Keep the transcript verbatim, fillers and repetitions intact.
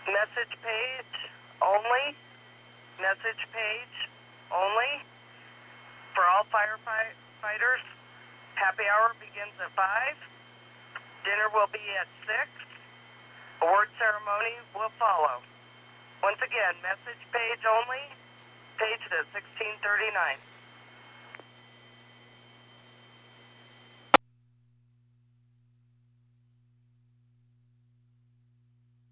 Message page only. Message page only. For all firefighters, happy hour begins at five. Dinner will be at six. Award ceremony will follow. Once again, message page only, paged at sixteen thirty-nine.